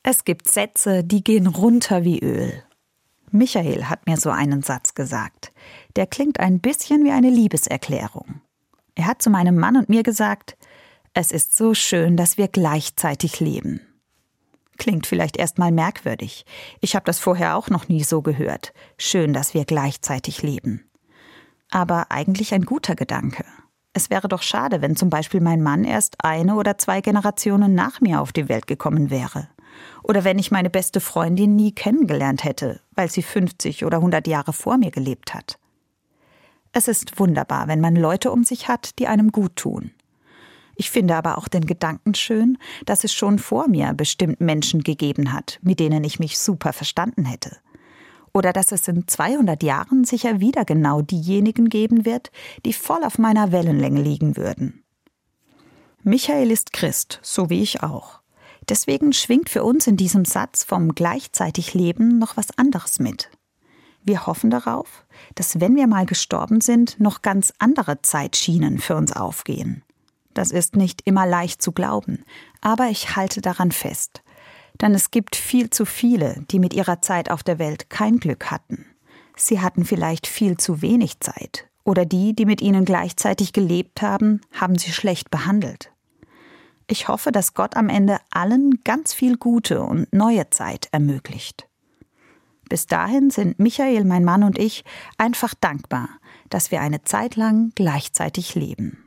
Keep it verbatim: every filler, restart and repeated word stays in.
Es gibt Sätze, die gehen runter wie Öl. Michael hat mir so einen Satz gesagt. Der klingt ein bisschen wie eine Liebeserklärung. Er hat zu meinem Mann und mir gesagt, es ist so schön, dass wir gleichzeitig leben. Klingt vielleicht erstmal merkwürdig. Ich habe das vorher auch noch nie so gehört. Schön, dass wir gleichzeitig leben. Aber eigentlich ein guter Gedanke. Es wäre doch schade, wenn zum Beispiel mein Mann erst eine oder zwei Generationen nach mir auf die Welt gekommen wäre. Oder wenn ich meine beste Freundin nie kennengelernt hätte, weil sie fünfzig oder hundert Jahre vor mir gelebt hat. Es ist wunderbar, wenn man Leute um sich hat, die einem gut tun. Ich finde aber auch den Gedanken schön, dass es schon vor mir bestimmt Menschen gegeben hat, mit denen ich mich super verstanden hätte. Oder dass es in zweihundert Jahren sicher wieder genau diejenigen geben wird, die voll auf meiner Wellenlänge liegen würden. Michael ist Christ, so wie ich auch. Deswegen schwingt für uns in diesem Satz vom gleichzeitig Leben noch was anderes mit. Wir hoffen darauf, dass wenn wir mal gestorben sind, noch ganz andere Zeitschienen für uns aufgehen. Das ist nicht immer leicht zu glauben, aber ich halte daran fest. Denn es gibt viel zu viele, die mit ihrer Zeit auf der Welt kein Glück hatten. Sie hatten vielleicht viel zu wenig Zeit. Oder die, die mit ihnen gleichzeitig gelebt haben, haben sie schlecht behandelt. Ich hoffe, dass Gott am Ende allen ganz viel gute und neue Zeit ermöglicht. Bis dahin sind Michael, mein Mann und ich einfach dankbar, dass wir eine Zeit lang gleichzeitig leben.